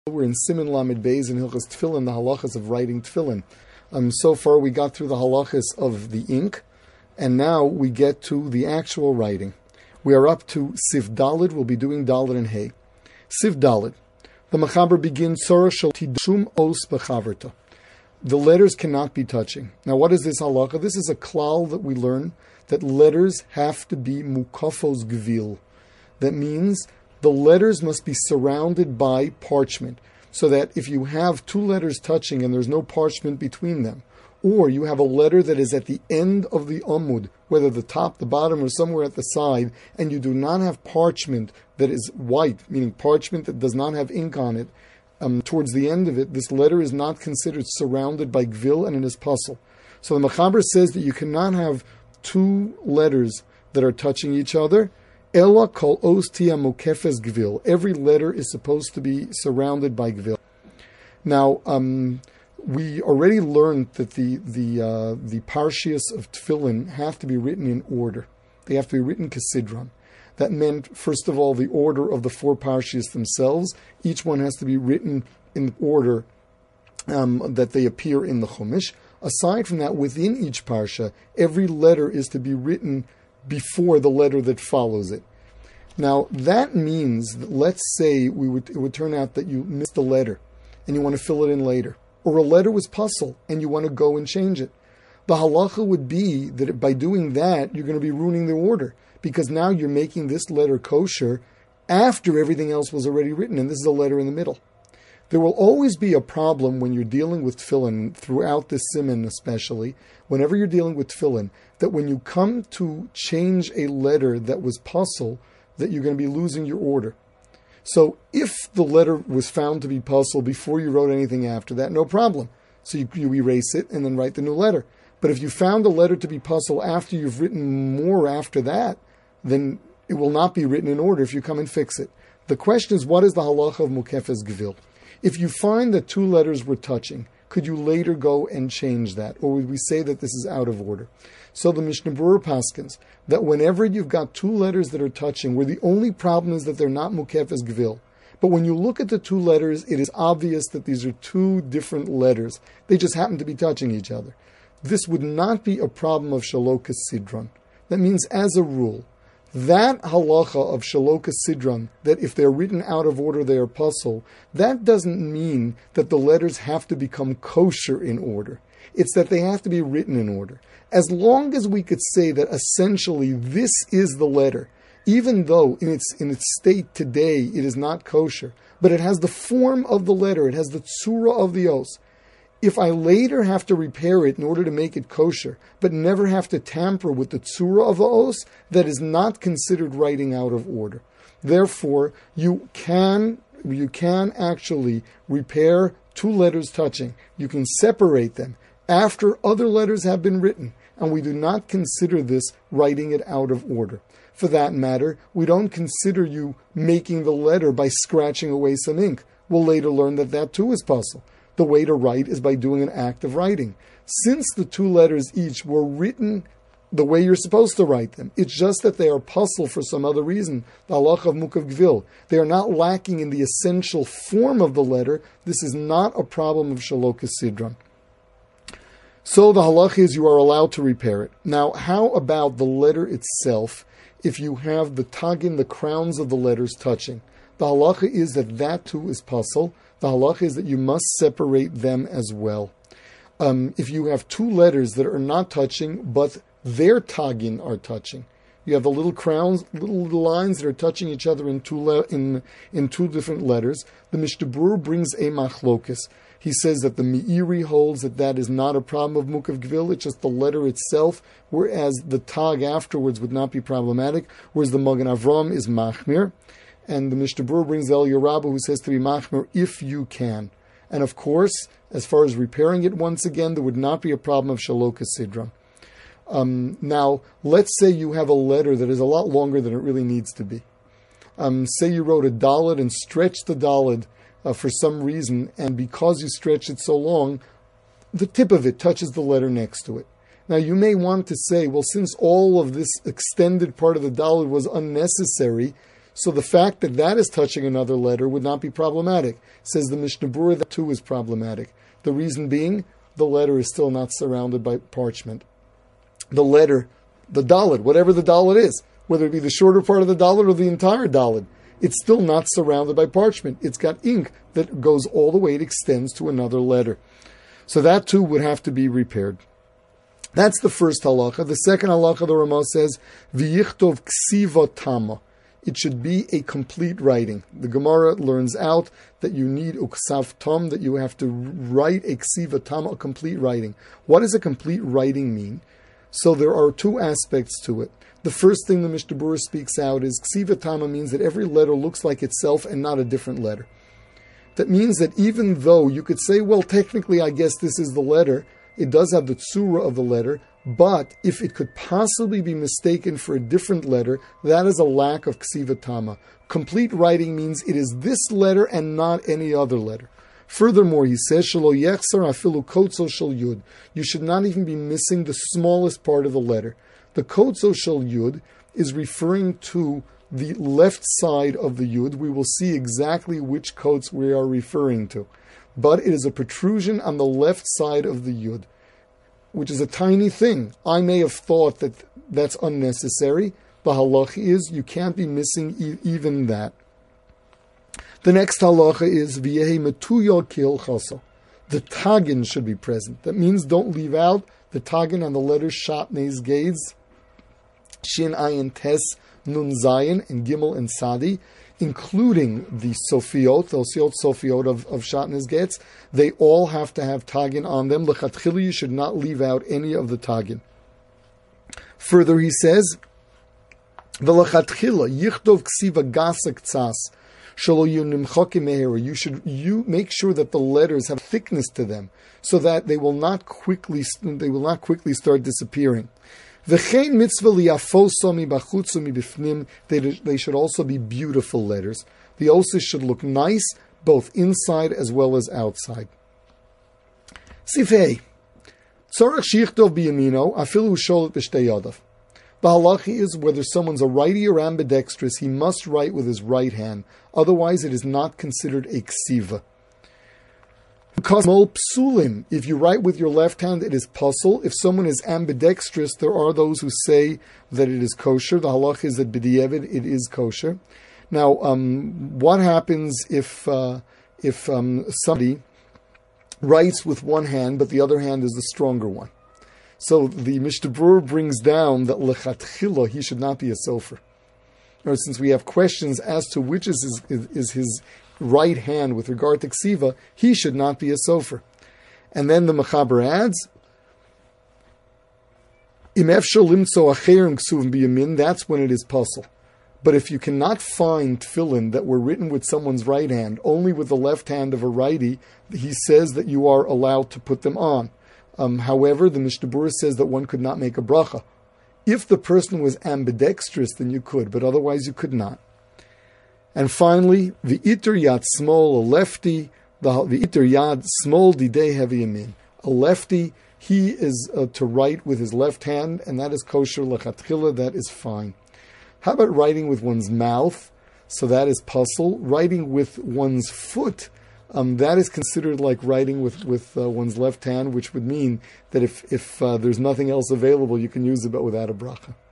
We're in Siman Lamed Beis in Hilchos Tefillin, the halachas of writing Tefillin. So far we got through the halachas of the ink, and now we get to the actual writing. We are up to Sif Dalid. We'll be doing Dalid and Hay. Sif Dalid. The Mechaber begins, Tzara shel tidshum os bechaverta. The letters cannot be touching. Now what is this halacha? This is a klal that we learn, that letters have to be mukafos gvil. That means the letters must be surrounded by parchment, so that if you have two letters touching and there's no parchment between them, or you have a letter that is at the end of the amud, whether the top, the bottom, or somewhere at the side, and you do not have parchment that is white, meaning parchment that does not have ink on it, towards the end of it, this letter is not considered surrounded by gvil and it is puzzle. So the Mechaber says that you cannot have two letters that are touching each other. Ella kol ostia mokefes gvil. Every letter is supposed to be surrounded by gvil. Now, we already learned that the parshias of Tefillin have to be written in order. They have to be written kesidron. That meant, first of all, the order of the four parshias themselves. Each one has to be written in order that they appear in the Chumash. Aside from that, within each parsha, every letter is to be written before the letter that follows it. Now, that means that, let's say it would turn out that you missed a letter and you want to fill it in later, or a letter was puzzle and you want to go and change it. The halacha would be that by doing that, you're going to be ruining the order, because now you're making this letter kosher after everything else was already written, and this is a letter in the middle. There will always be a problem when you're dealing with tefillin, throughout this siman especially, whenever you're dealing with tefillin, that when you come to change a letter that was puzzle, that you're going to be losing your order. So if the letter was found to be puzzle before you wrote anything after that, no problem. So you erase it and then write the new letter. But if you found a letter to be puzzle after you've written more after that, then it will not be written in order if you come and fix it. The question is, what is the halacha of mukefes gvil? If you find that two letters were touching, could you later go and change that? Or would we say that this is out of order? So the Mishnah Berurah paskins that whenever you've got two letters that are touching, where the only problem is that they're not mukefes gvil, but when you look at the two letters, it is obvious that these are two different letters. They just happen to be touching each other. This would not be a problem of shalokas sidron. That means, as a rule, that halacha of shalokas sidron, that if they're written out of order, they are puzzle, that doesn't mean that the letters have to become kosher in order. It's that they have to be written in order. As long as we could say that essentially this is the letter, even though in its state today it is not kosher, but it has the form of the letter, it has the tzura of the os. If I later have to repair it in order to make it kosher, but never have to tamper with the tzura of the os, that is not considered writing out of order. Therefore, you can actually repair two letters touching. You can separate them after other letters have been written, and we do not consider this writing it out of order. For that matter, we don't consider you making the letter by scratching away some ink. We'll later learn that that too is puzzle. The way to write is by doing an act of writing. Since the two letters each were written the way you're supposed to write them, it's just that they are puzzle for some other reason, the halacha of mukav gvil. They are not lacking in the essential form of the letter. This is not a problem of shalokas sidron. So the halacha is you are allowed to repair it. Now, how about the letter itself if you have the tagin, the crowns of the letters touching? The halacha is that too is puzzle. The halacha is that you must separate them as well. If you have two letters that are not touching, but their tagin are touching, you have the little crowns, little lines that are touching each other in two different letters. The Mishnah Berurah brings a machlokas. He says that the Meiri holds that is not a problem of mukav gvil, it's just the letter itself, whereas the tag afterwards would not be problematic, whereas the Magen Avram is machmir. And the Mishnah Berurah brings El Yerabah, who says to be machmir if you can. And of course, as far as repairing it once again, there would not be a problem of shalokas sidron. Now, let's say you have a letter that is a lot longer than it really needs to be. Say you wrote a dalid and stretched the dalid for some reason, and because you stretched it so long, the tip of it touches the letter next to it. Now, you may want to say, well, since all of this extended part of the dalid was unnecessary, So the fact that that is touching another letter would not be problematic. Says the Mishnah Berurah, that too is problematic. The reason being, the letter is still not surrounded by parchment. The letter, the Dalet, whatever the Dalet is, whether it be the shorter part of the Dalet or the entire Dalet, it's still not surrounded by parchment. It's got ink that goes all the way, it extends to another letter. So that too would have to be repaired. That's the first halacha. The second halacha, the Ramah says, V'yichtov ksiva tama. It should be a complete writing. The Gemara learns out that you need uksav tam, that you have to write a ksiva tama, a complete writing. What does a complete writing mean? So there are two aspects to it. The first thing the Mishnah Berurah speaks out is ksiva tama means that every letter looks like itself and not a different letter. That means that even though you could say, well, technically I guess this is the letter, it does have the tsura of the letter, but if it could possibly be mistaken for a different letter, that is a lack of ksiva tama. Complete writing means it is this letter and not any other letter. Furthermore, he says, Shelo yechsar afilu kotzo shel yud. You should not even be missing the smallest part of the letter. The kotzo shel yud is referring to the left side of the yud. We will see exactly which kotes we are referring to. But it is a protrusion on the left side of the yud, which is a tiny thing. I may have thought that that's unnecessary. The halach is you can't be missing even that. The next halacha is v'yehi metuyo kihilchaso. The tagin should be present. That means don't leave out the tagin on the letters shat nes gades, shin ayin tes nun zayin, and gimel and sadi, including the sofiot, the osiot sofiot of shat nes gades. They all have to have tagin on them. L'chatchila, you should not leave out any of the tagin. Further, he says, v'l'chatchila yichtov ksiva gasa ktsas. You should make sure that the letters have thickness to them, so that they will not quickly start disappearing. They should also be beautiful letters. The osis should look nice, both inside as well as outside. Sifhei. The halacha is whether someone's a righty or ambidextrous, he must write with his right hand. Otherwise, it is not considered a ksiva. Because psulim, if you write with your left hand, it is puzzle. If someone is ambidextrous, there are those who say that it is kosher. The halacha is that b'diavad it is kosher. Now, what happens if somebody writes with one hand, but the other hand is the stronger one? So the Mishnah Berurah brings down that lechatchila he should not be a sofer. Or since we have questions as to which is his right hand with regard to ksiva, he should not be a sofer. And then the Mechaber adds, im efshar limtzo acherim ksuvim biyamin, that's when it is puzzle. But if you cannot find tefillin that were written with someone's right hand, only with the left hand of a righty, he says that you are allowed to put them on. However, the Mishnah Berurah says that one could not make a bracha. If the person was ambidextrous, then you could, but otherwise you could not. And finally, the iter yad small, a lefty, the iter yad small didei heavy yamin. A lefty, he is to write with his left hand, and that is kosher lechatchila, that is fine. How about writing with one's mouth? So that is puzzle. Writing with one's foot, that is considered like writing with one's left hand, which would mean that if there's nothing else available, you can use it, but without a bracha.